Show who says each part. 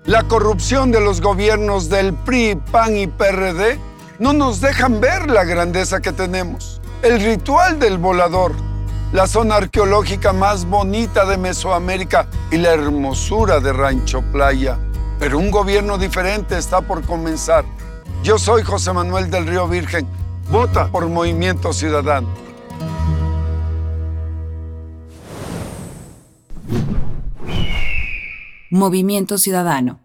Speaker 1: La corrupción de los gobiernos del PRI, PAN y PRD no nos dejan ver la grandeza que tenemos. El ritual del volador, la zona arqueológica más bonita de Mesoamérica y la hermosura de Rancho Playa. Pero un gobierno diferente está por comenzar. Yo soy José Manuel del Río Virgen. Vota por Movimiento Ciudadano.
Speaker 2: Movimiento Ciudadano.